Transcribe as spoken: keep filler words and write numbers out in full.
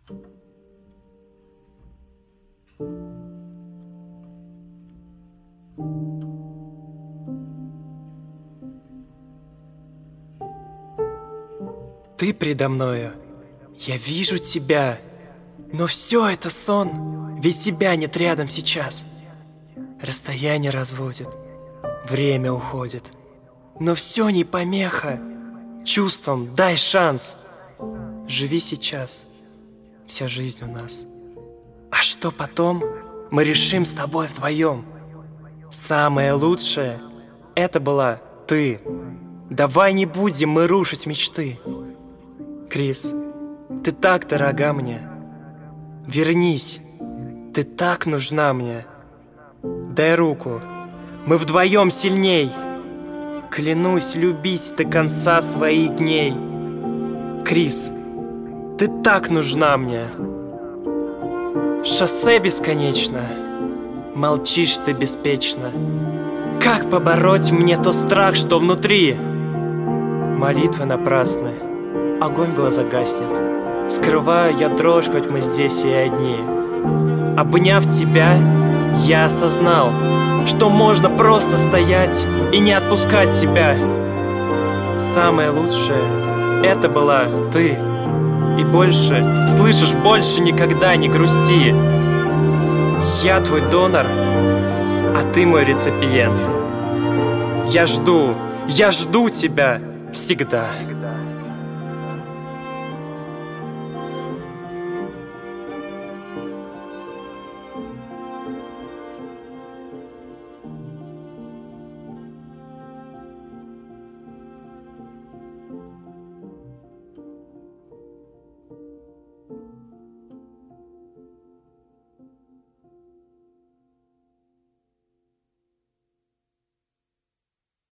Ты предо мною, я вижу тебя, но все это сон, ведь тебя нет рядом сейчас. Расстояние разводит, время уходит, но все не помеха. Чувствам дай шанс. Живи сейчас, вся жизнь у нас. А что потом, мы решим с тобой вдвоем. Самое лучшее — это была ты. Давай не будем мы рушить мечты. Крис, ты так дорога мне. Вернись, ты так нужна мне. Дай руку, мы вдвоем сильней. Клянусь любить до конца своих дней. Крис, ты так нужна мне. Шоссе бесконечно, молчишь ты беспечно. Как побороть мне то страх, что внутри? Молитвы напрасны, огонь в глазах гаснет. Скрываю я дрожь, хоть мы здесь и одни. Обняв тебя, я осознал, что можно просто стоять и не отпускать тебя. Самое лучшее — это была ты. И больше, слышишь, больше никогда не грусти. Я твой донор, а ты мой реципиент. Я жду, я жду тебя всегда.